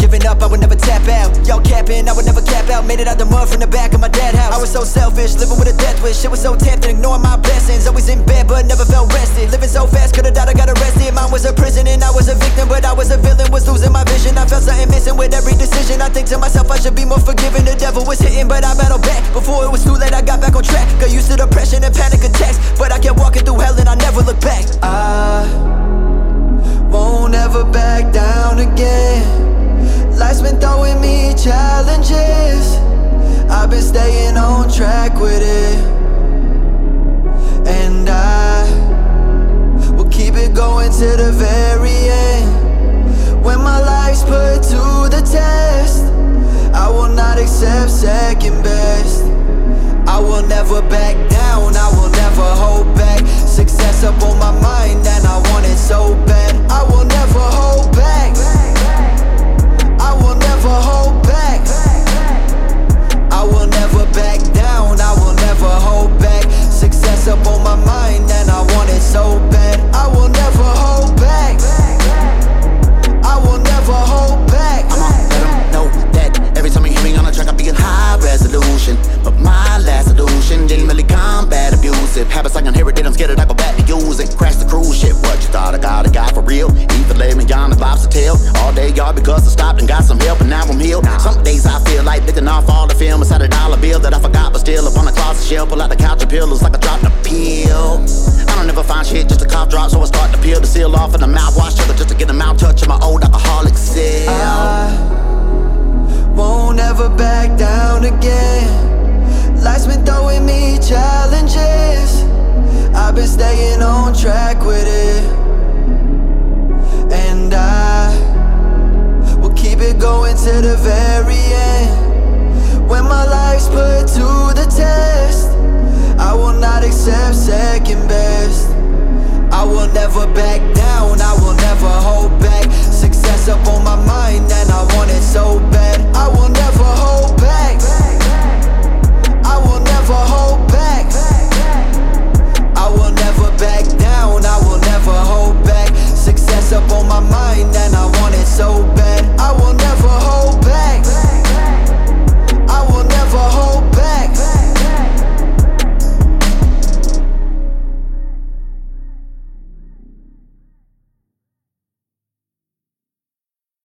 giving up, I would never tap out. Y'all capping, I would never cap out. Made it out the mud from the back of my dad's house. I was so selfish, living with a death wish. Shit was so tempting, ignoring my blessings. Always in bed, but never felt rested. Living so fast, could've died, I got arrested. Mine was a prison and I was a victim, but I was a villain, was losing my vision. I felt something missing with every decision. I think to myself I should be more forgiving. The devil was hitting, but I battled back. Before it was too late, I got back on track. Got used to depression and panic attacks, but I kept walking through hell and I never looked back. I won't ever back down again. Life's been throwing me challenges. I've been staying on track with it, and I will keep it going to the very end. When my life's put to the test, I will not accept second best. I will never back down, I will never hold back. Success up on my mind and I want it so bad. I will never hold back, I will never hold back. I will never back down, I will never hold back. Success up on my mind and I want it so bad. I will never hold back, I will never hold back. I'ma let them know that every time you hear me on the track I be in high resolution. But my last solution didn't really combat abusive habits. I can hear it, then I'm scared that I go back to use it. Crash the cruise ship, what you thought I got a guy for real? Either lay me on the lobster tail all day, y'all, because I stopped and got some help and now I'm healed. Some days I feel like licking off all the film inside $1 bill that I forgot but still up on the closet shelf. Pull out the couch and pillows like I dropped a pill. I don't ever find shit, just a cough drop, so I start to peel the seal off and the mouthwash sugar just to get a mouth touch of my old alcoholic self. I won't ever back down again. Life's been throwing me challenges. I've been staying on track with it, and I will keep it going to the very end. When my life's put to the test, I will not accept second best. I will never back down, I will never hold back. Success up on my mind and I want it so bad.